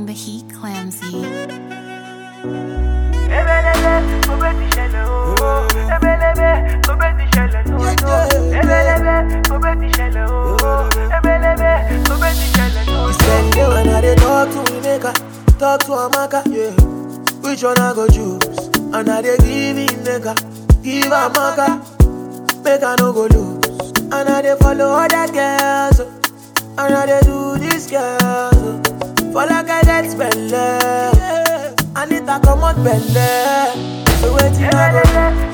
the heat, Clamsy. Spend day when I dey talk to Ineka, talk to Amaka, yeah. Which one I go choose? And I dey give Ineka, give Amaka, make I no go lose. And I dey follow other girls, and I dey do this girl. For like I get spend yeah. I need to come out belle. So waiting I go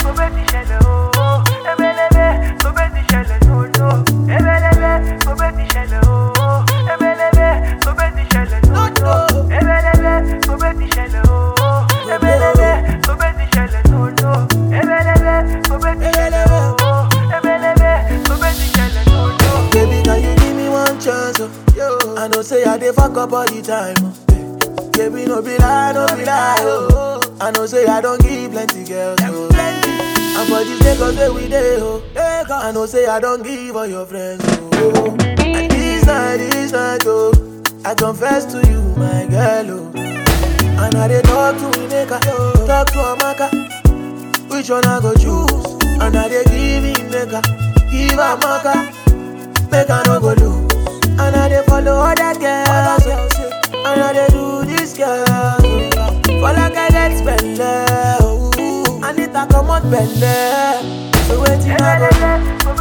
Baby, can you give me one chance? I know say I dey fuck up all the time. Baby, no be lie, no be lie. I know say I don't give plenty girls. And for this Lagos where we dey, I know say I don't give all your friends. And this night, I confess to you, my girl. And I dey talk to Ineka, talk to Amaka. Which one I go choose? And I dey give Ineka, give Amaka, make I no go lose. And I dey follow other girls, and I dey do this girl. For like I get spend I need to come out belle. So waiting I go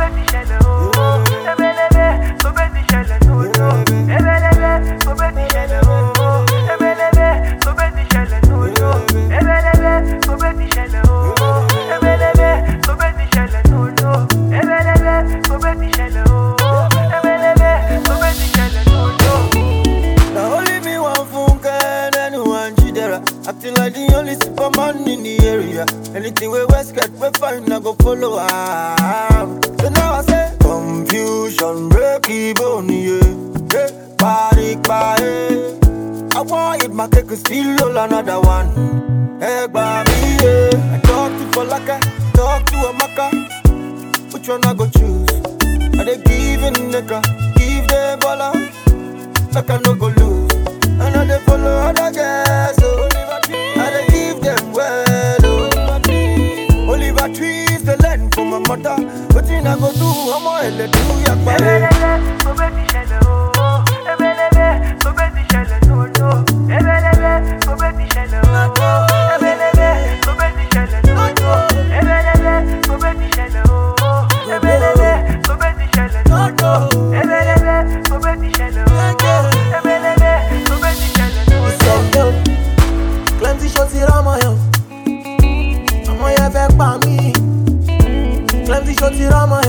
acting like the only superman in the area. Anything we West get, we find, I go follow am. So now I say, confusion, break even, yeah. Party, party. I want it, my cake is still all another one. Hey, baby, yeah. I talk to Falaka, talk to Amaka. Which one I go choose? Are they giving nigga, give the baller, like I no go lose. And I they follow other girls, so I they give them well, oh. Oliver trees the land for my mother. But in I go do, I'm all let do ya Clemsy shorty rama yo, I'ma ya fek pa mi. Clemsy shorty rama